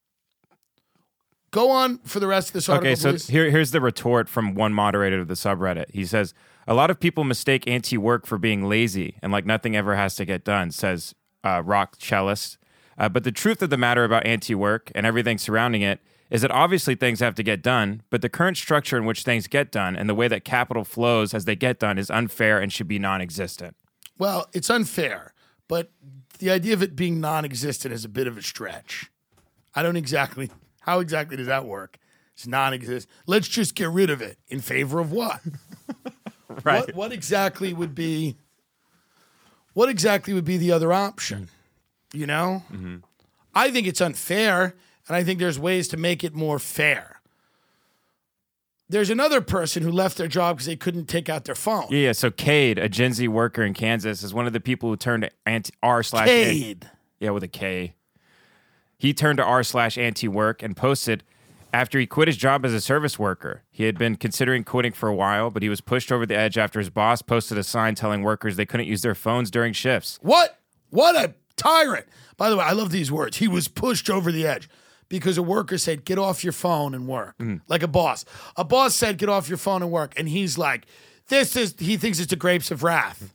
Go on for the rest of this article, Okay, so please. here, here's the retort from one moderator of the subreddit. He says, a lot of people mistake anti-work for being lazy and like nothing ever has to get done, says uh, rock cellist. Uh, but the truth of the matter about anti-work and everything surrounding it is that obviously things have to get done, but the current structure in which things get done and the way that capital flows as they get done is unfair and should be non-existent. Well, it's unfair, but the idea of it being non-existent is a bit of a stretch. I don't exactly... How exactly does that work? It's non-existent. Let's just get rid of it. In favor of what? Right. What, what exactly would be... What exactly would be the other option? You know? Mm-hmm. I think it's unfair, and I think there's ways to make it more fair. There's another person who left their job because they couldn't take out their phone. Yeah, yeah. So Cade, a Gen Z worker in Kansas, is one of the people who turned to anti r slash Cade. Yeah, with a K. He turned to r slash anti-work and posted after he quit his job as a service worker. He had been considering quitting for a while, but he was pushed over the edge after his boss posted a sign telling workers they couldn't use their phones during shifts. What? What a tyrant. By the way, I love these words. He was pushed over the edge because a worker said, get off your phone and work. Mm. Like a boss. A boss said, get off your phone and work. And he's like, this is, he thinks it's the grapes of wrath.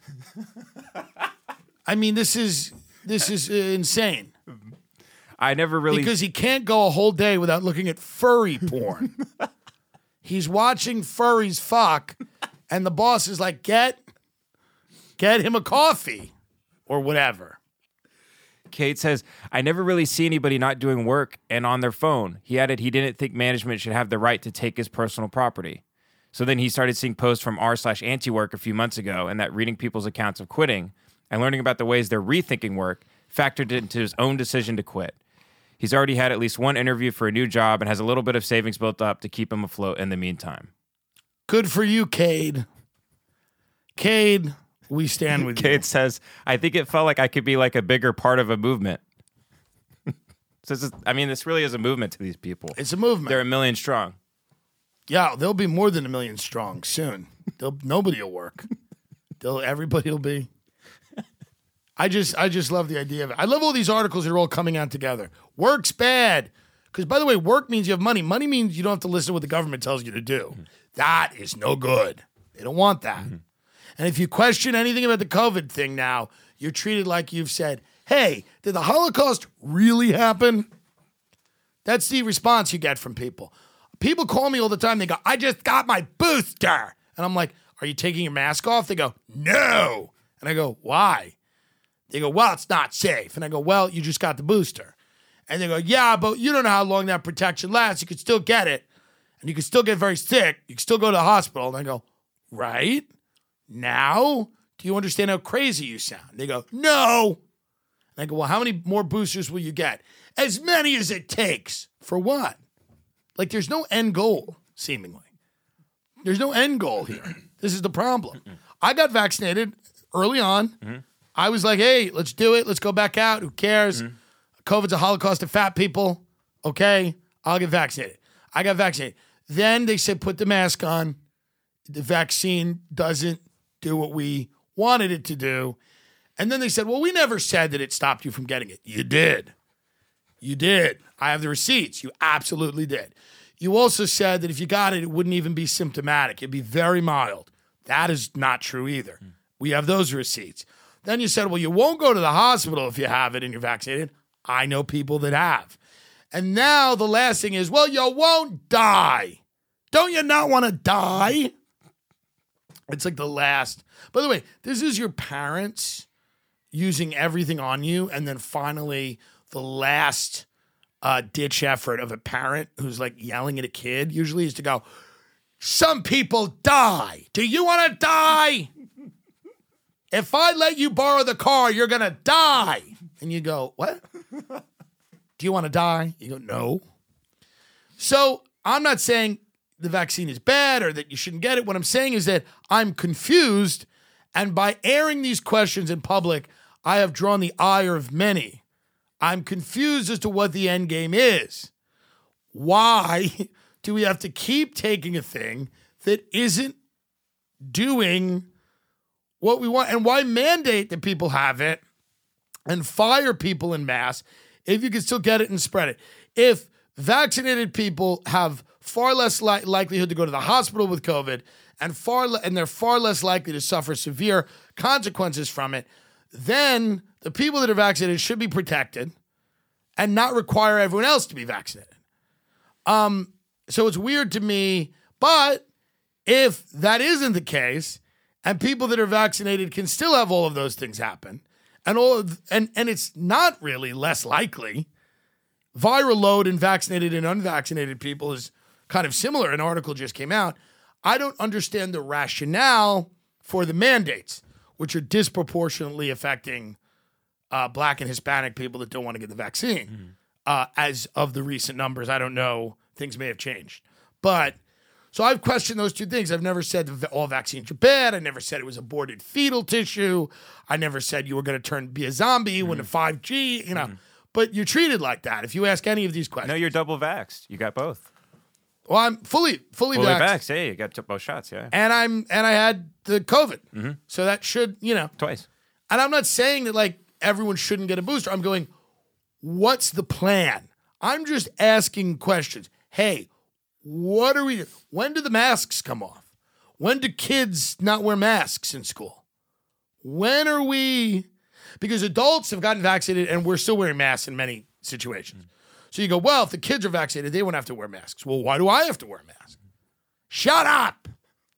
I mean, this is, this is uh, insane. I never really... Because he can't go a whole day without looking at furry porn. He's watching furries fuck, and the boss is like, get, get him a coffee or whatever. Kate says, I never really see anybody not doing work and on their phone. He added he didn't think management should have the right to take his personal property. So then he started seeing posts from r slash anti-work a few months ago, and that reading people's accounts of quitting and learning about the ways they're rethinking work factored into his own decision to quit. He's already had at least one interview for a new job and has a little bit of savings built up to keep him afloat in the meantime. Good for you, Cade. Cade, we stand with Cade you. says, I think it felt like I could be like a bigger part of a movement. So this is, I mean, this really is a movement to these people. It's a movement. They're a million strong. Yeah, they'll be more than a million strong soon. They'll, nobody will work. They'll, everybody will be... I just I just love the idea of it. I love all these articles that are all coming out together. Work's bad. Because, by the way, work means you have money. Money means you don't have to listen to what the government tells you to do. Mm-hmm. That is no good. They don't want that. Mm-hmm. And if you question anything about the COVID thing now, you're treated like you've said, hey, did the Holocaust really happen? That's the response you get from people. People call me all the time. They go, I just got my booster. And I'm like, are you taking your mask off? They go, no. And I go, why? They go, well, it's not safe. And I go, well, you just got the booster. And they go, yeah, but you don't know how long that protection lasts. You could still get it. And you could still get very sick. You could still go to the hospital. And I go, right? Now? Do you understand how crazy you sound? They go, no. And I go, well, how many more boosters will you get? As many as it takes. For what? Like, there's no end goal, seemingly. There's no end goal here. This is the problem. I got vaccinated early on. Mm-hmm. I was like, hey, let's do it. Let's go back out. Who cares? Mm-hmm. COVID's a holocaust of fat people. Okay, I'll get vaccinated. I got vaccinated. Then they said, put the mask on. The vaccine doesn't do what we wanted it to do. And then they said, well, we never said that it stopped you from getting it. You did. You did. I have the receipts. You absolutely did. You also said that if you got it, it wouldn't even be symptomatic. It'd be very mild. That is not true either. Mm. We have those receipts. Then you said, well, you won't go to the hospital if you have it and you're vaccinated. I know people that have. And now the last thing is, well, you won't die. Don't you not want to die? It's like the last. By the way, this is your parents using everything on you, and then finally the last uh, ditch effort of a parent who's like yelling at a kid usually is to go, some people die. Do you want to die? If I let you borrow the car, you're going to die. And you go, what? Do you want to die? You go, no. So I'm not saying the vaccine is bad or that you shouldn't get it. What I'm saying is that I'm confused. And by airing these questions in public, I have drawn the ire of many. I'm confused as to what the end game is. Why do we have to keep taking a thing that isn't doing what we want? And why mandate that people have it and fire people en masse if you can still get it and spread it? If vaccinated people have far less li- likelihood to go to the hospital with COVID and far le- and they're far less likely to suffer severe consequences from it, then the people that are vaccinated should be protected and not require everyone else to be vaccinated. Um, so it's weird to me, but if that isn't the case and people that are vaccinated can still have all of those things happen and all of, and, and it's not really less likely, viral load in vaccinated and unvaccinated people is kind of similar. An article just came out. I don't understand the rationale for the mandates, which are disproportionately affecting uh, Black and Hispanic people that don't want to get the vaccine. Mm-hmm. Uh, as of the recent numbers, I don't know. Things may have changed. But, so I've questioned those two things. I've never said that all vaccines are bad. I never said it was aborted fetal tissue. I never said you were going to turn be a zombie mm-hmm. when the five G, you know. Mm-hmm. But you're treated like that if you ask any of these questions. No, you're double vaxxed. You got both. Well, I'm fully, fully, fully vaxxed. vaxxed. Hey, you got t- both shots, yeah. And I'm, and I had the COVID, mm-hmm. so that should, you know, twice. And I'm not saying that like everyone shouldn't get a booster. I'm going, what's the plan? I'm just asking questions. Hey, what are we? When do the masks come off? When do kids not wear masks in school? When are we? Because adults have gotten vaccinated and we're still wearing masks in many situations. Mm-hmm. So you go, well, if the kids are vaccinated, they won't have to wear masks. Well, why do I have to wear a mask? Shut up.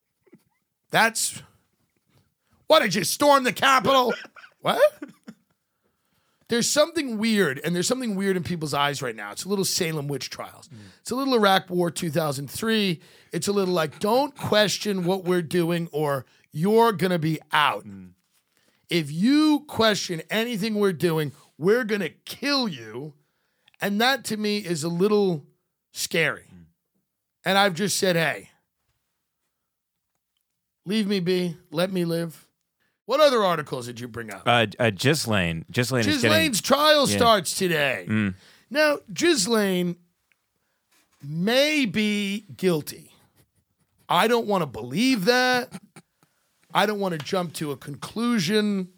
That's, what, did you storm the Capitol? What? There's something weird, and there's something weird in people's eyes right now. It's a little Salem witch trials. Mm. It's a little Iraq War two thousand three. It's a little like, don't question what we're doing or you're going to be out. Mm. If you question anything we're doing, we're going to kill you. And that to me is a little scary. Mm. And I've just said, hey, leave me be, let me live. What other articles did you bring up? Uh, uh, Ghislaine. Ghislaine is getting... Ghislaine's trial yeah. starts today. Mm. Now, Ghislaine may be guilty. I don't want to believe that. I don't want to jump to a conclusion.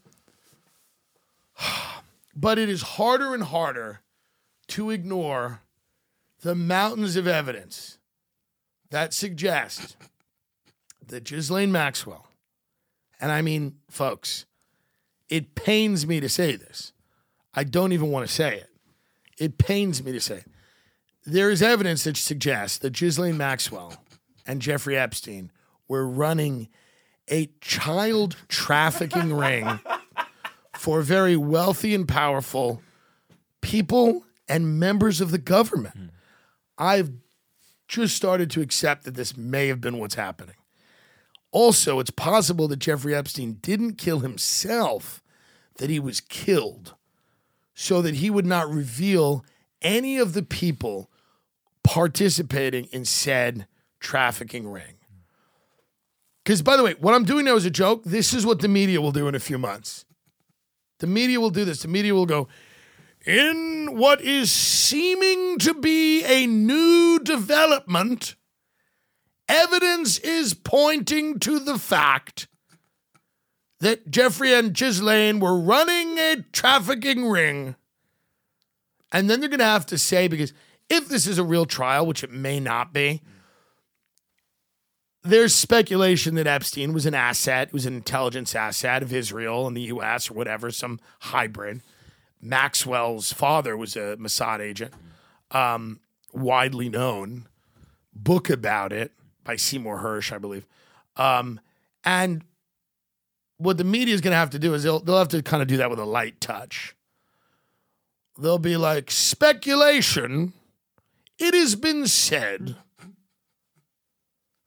But it is harder and harder to ignore the mountains of evidence that suggest that Ghislaine Maxwell, and I mean, folks, it pains me to say this. I don't even want to say it. It pains me to say it. There is evidence that suggests that Ghislaine Maxwell and Jeffrey Epstein were running a child trafficking ring for very wealthy and powerful people and members of the government. Mm. I've just started to accept that this may have been what's happening. Also, it's possible that Jeffrey Epstein didn't kill himself, that he was killed, so that he would not reveal any of the people participating in said trafficking ring. Because, by the way, what I'm doing now is a joke. This is what the media will do in a few months. The media will do this. The media will go, in what is seeming to be a new development, evidence is pointing to the fact that Jeffrey and Ghislaine were running a trafficking ring. And then they're going to have to say, because if this is a real trial, which it may not be, there's speculation that Epstein was an asset, was an intelligence asset of Israel and the U S or whatever, some hybrid. Maxwell's father was a Mossad agent, um, widely known. Book about it by Seymour Hersh, I believe. Um, and what the media is going to have to do is they'll, they'll have to kind of do that with a light touch. They'll be like, speculation, it has been said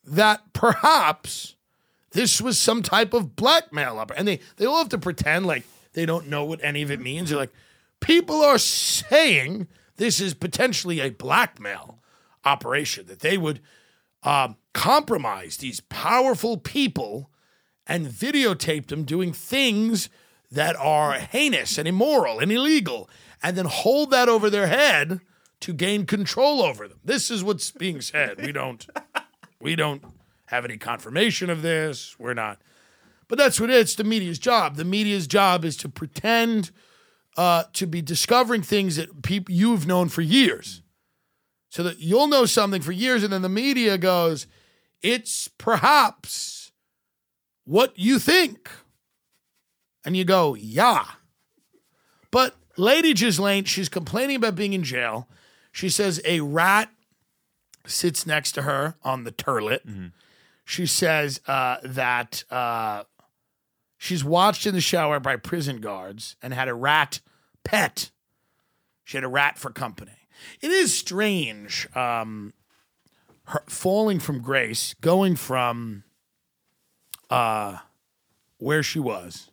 that perhaps this was some type of blackmail up. And they, they all have to pretend like they don't know what any of it means. They're like, people are saying this is potentially a blackmail operation, that they would um, compromise these powerful people and videotape them doing things that are heinous and immoral and illegal, and then hold that over their head to gain control over them. This is what's being said. We don't, we don't have any confirmation of this. We're not. But that's what it is. It's the media's job. The media's job is to pretend uh, to be discovering things that people you've known for years. So that you'll know something for years, and then the media goes, it's perhaps what you think. And you go, yeah. But Lady Ghislaine, she's complaining about being in jail. She says a rat sits next to her on the turlet. Mm-hmm. She says uh, that uh, she's watched in the shower by prison guards and had a rat pet. She had a rat for company. It is strange um, her falling from grace, going from uh, where she was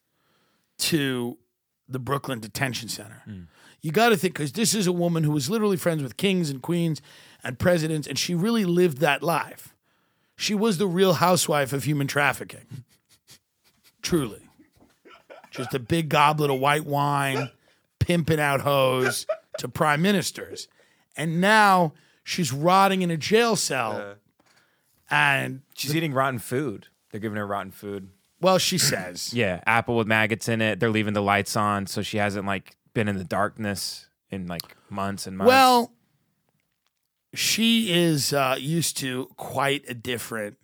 to the Brooklyn Detention Center. Mm. You got to think, because this is a woman who was literally friends with kings and queens and presidents, and she really lived that life. She was the real housewife of human trafficking. Truly. Just a big goblet of white wine, pimping out hoes to prime ministers. And now she's rotting in a jail cell. Uh, and she's the, eating rotten food. They're giving her rotten food. Well, she says. Yeah, apple with maggots in it. They're leaving the lights on, so she hasn't like been in the darkness in like months and months. Well, she is uh, used to quite a different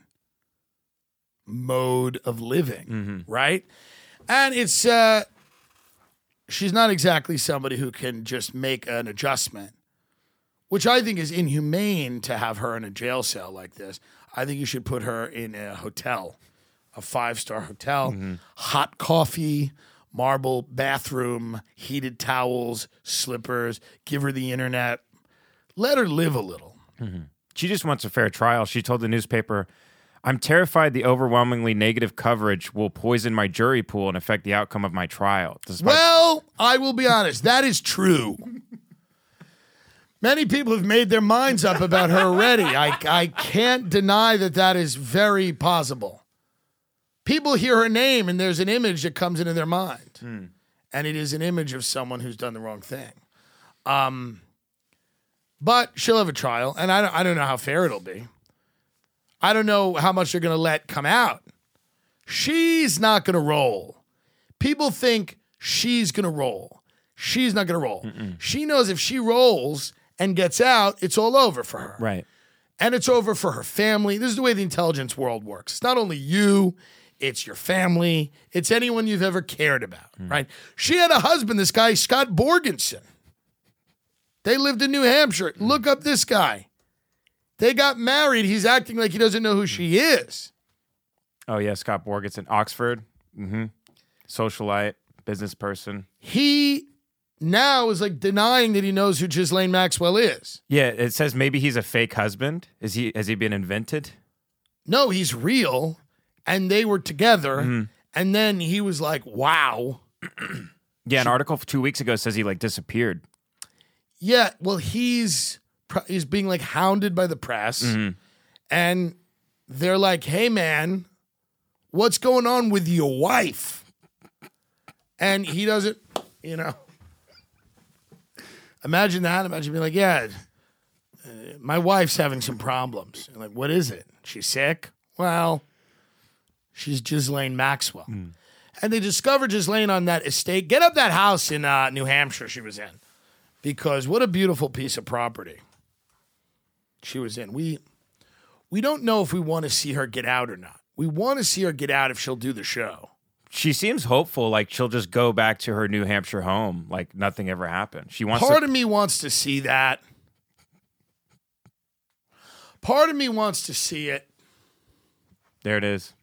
mode of living, mm-hmm. right? And it's uh, she's not exactly somebody who can just make an adjustment, which I think is inhumane to have her in a jail cell like this. I think you should put her in a hotel. A five-star hotel, mm-hmm. hot coffee, marble bathroom, heated towels, slippers, give her the internet. Let her live a little. Mm-hmm. She just wants a fair trial. She told the newspaper, I'm terrified the overwhelmingly negative coverage will poison my jury pool and affect the outcome of my trial. Despite- well, I will be honest. That is true. Many people have made their minds up about her already. I, I can't deny that that is very possible. People hear her name and there's an image that comes into their mind. Mm. And it is an image of someone who's done the wrong thing. Um, but she'll have a trial, and I don't, I don't know how fair it'll be. I don't know how much they're going to let come out. She's not going to roll. People think she's going to roll. She's not going to roll. Mm-mm. She knows if she rolls and gets out, it's all over for her. Right. And it's over for her family. This is the way the intelligence world works. It's not only you. It's your family. It's anyone you've ever cared about, mm. right? She had a husband, this guy, Scott Borgenson. They lived in New Hampshire. Look up this guy. They got married. He's acting like he doesn't know who she is. Oh, yeah, Scott Borgenson. Oxford. Mm-hmm. Socialite, business person. He now is like denying that he knows who Ghislaine Maxwell is. Yeah, it says maybe he's a fake husband. Is he? Has he been invented? No, he's real. And they were together, mm-hmm. and then he was like, wow. Yeah, an article two weeks ago says he, like, disappeared. Yeah, well, he's he's being, like, hounded by the press, mm-hmm. and they're like, hey, man, what's going on with your wife? And he doesn't, you know. Imagine that. Imagine being like, yeah, uh, my wife's having some problems. And like, what is it? She's sick? Well... She's Ghislaine Maxwell. Mm. And they discovered Ghislaine on that estate. Get up that house in uh, New Hampshire she was in. Because what a beautiful piece of property she was in. We we don't know if we want to see her get out or not. We want to see her get out if she'll do the show. She seems hopeful, like she'll just go back to her New Hampshire home, like nothing ever happened. She wants Part to- of me wants to see that. Part of me wants to see it. There it is.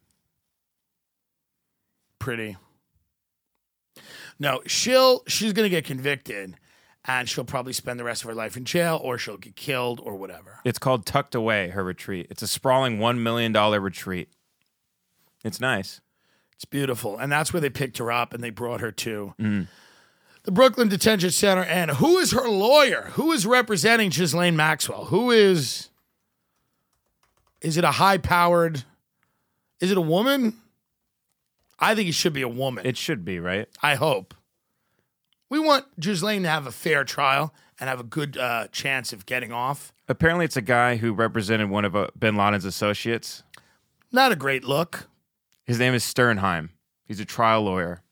Pretty. No, she'll she's gonna get convicted, and she'll probably spend the rest of her life in jail, or she'll get killed, or whatever. It's called Tucked Away, her retreat. It's a sprawling one million dollars retreat. It's nice. It's beautiful. And that's where they picked her up and they brought her to mm. the Brooklyn Detention Center. And who is her lawyer? Who is representing Ghislaine Maxwell? Who is, is it a high-powered, is it a woman? I think it should be a woman. It should be, right? I hope. We want Ghislaine to have a fair trial and have a good uh, chance of getting off. Apparently it's a guy who represented one of uh, bin Laden's associates. Not a great look. His name is Sternheim. He's a trial lawyer.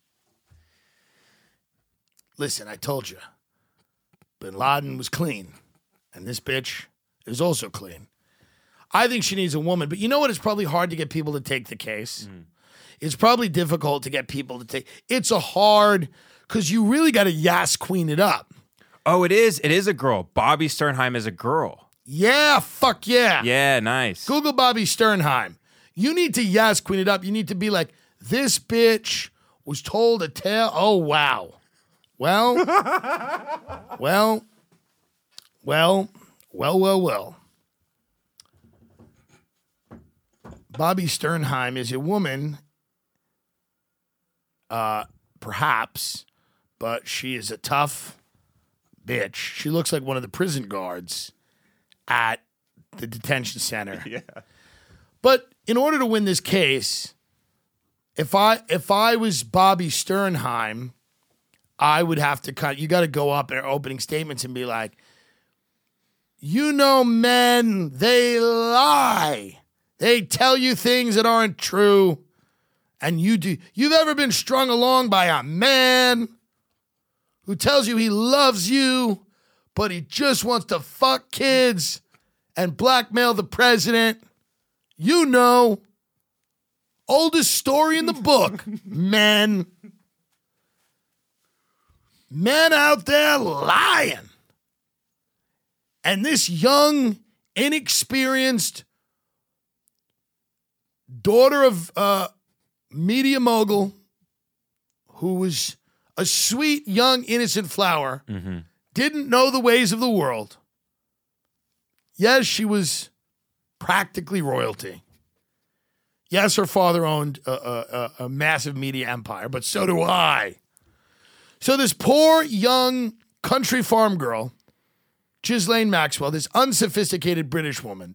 Listen, I told you. Bin Laden was clean. And this bitch is also clean. I think she needs a woman. But you know what? It's probably hard to get people to take the case. Mm. It's probably difficult to get people to take. It's a hard, because you really got to Yas Queen it up. Oh, it is. It is a girl. Bobby Sternheim is a girl. Yeah, fuck yeah. Yeah, nice. Google Bobby Sternheim. You need to Yas Queen it up. You need to be like, this bitch was told a tale. Oh, wow. Well, well, well, well, well, well. Bobby Sternheim is a woman, uh, perhaps, but she is a tough bitch. She looks like one of the prison guards at the detention center. Yeah. But in order to win this case, if I if I was Bobby Sternheim, I would have to cut. You got to go up in our opening statements and be like, you know, men, they lie. They tell you things that aren't true. And you do. You've ever been strung along by a man who tells you he loves you, but he just wants to fuck kids and blackmail the president? You know, oldest story in the book, men. Men out there lying. And this young, inexperienced daughter of uh, media mogul, who was a sweet, young, innocent flower, mm-hmm. didn't know the ways of the world. Yes, she was practically royalty. Yes, her father owned a, a, a massive media empire, but so do I. So this poor, young country farm girl, Ghislaine Maxwell, this unsophisticated British woman,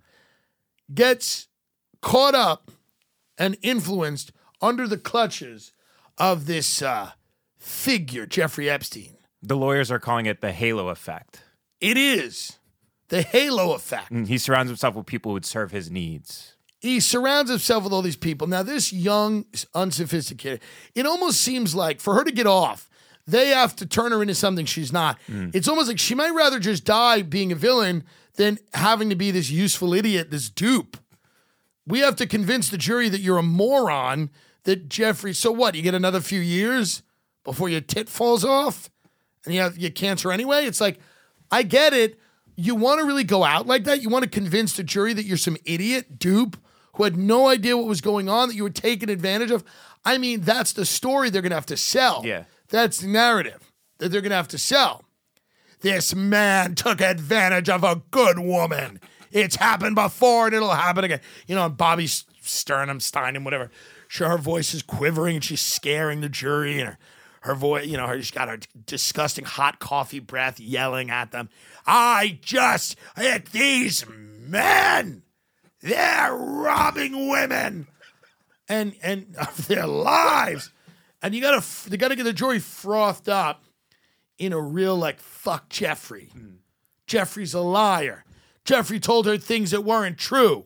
gets caught up and influenced under the clutches of this uh, figure, Jeffrey Epstein. The lawyers are calling it the halo effect. It is. The halo effect. He surrounds himself with people who would serve his needs. He surrounds himself with all these people. Now, this young, unsophisticated, it almost seems like for her to get off, they have to turn her into something she's not. Mm. It's almost like she might rather just die being a villain than having to be this useful idiot, this dupe. We have to convince the jury that you're a moron, that Jeffrey, so what, you get another few years before your tit falls off and you have you have cancer anyway? It's like, I get it. You want to really go out like that? You want to convince the jury that you're some idiot dupe who had no idea what was going on, that you were taken advantage of? I mean, that's the story they're going to have to sell. Yeah. That's the narrative that they're going to have to sell. This man took advantage of a good woman. It's happened before and it'll happen again. You know, Bobby Sternheim, Steinem, whatever. Sure, her voice is quivering and she's scaring the jury. And her, her voice, you know, her, she's got her disgusting hot coffee breath yelling at them. I just, at these men, they're robbing women and and of their lives. And you gotta, they gotta get the jury frothed up in a real, like, fuck Jeffrey. Mm. Jeffrey's a liar. Jeffrey told her things that weren't true.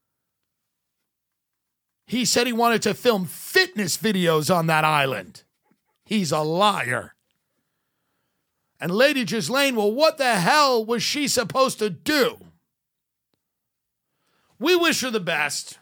He said he wanted to film fitness videos on that island. He's a liar. And Lady Ghislaine, well, what the hell was she supposed to do? We wish her the best.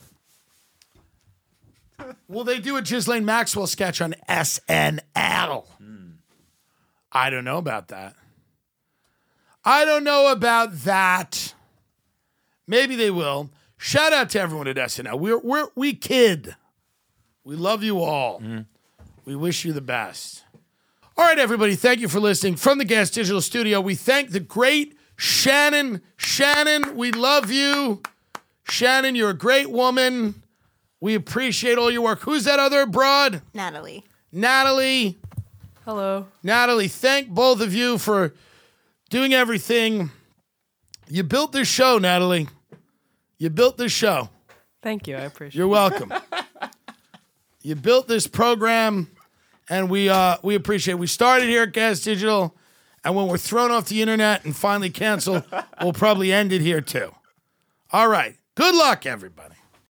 Will they do a Ghislaine Maxwell sketch on S N L? Hmm. I don't know about that. I don't know about that. Maybe they will. Shout out to everyone at S N L. We're, we're, we kid. We love you all. Mm. We wish you the best. All right, everybody, thank you for listening. From the Gas Digital Studio, we thank the great Shannon. Shannon, we love you. Shannon, you're a great woman. We appreciate all your work. Who's that other broad? Natalie. Natalie. Hello. Natalie, thank both of you for doing everything. You built this show, Natalie. You built this show. Thank you. I appreciate You're welcome. You built this program, and we uh, we appreciate it. We started here at Gas Digital, and when we're thrown off the internet and finally canceled, we'll probably end it here too. All right. Good luck, everybody.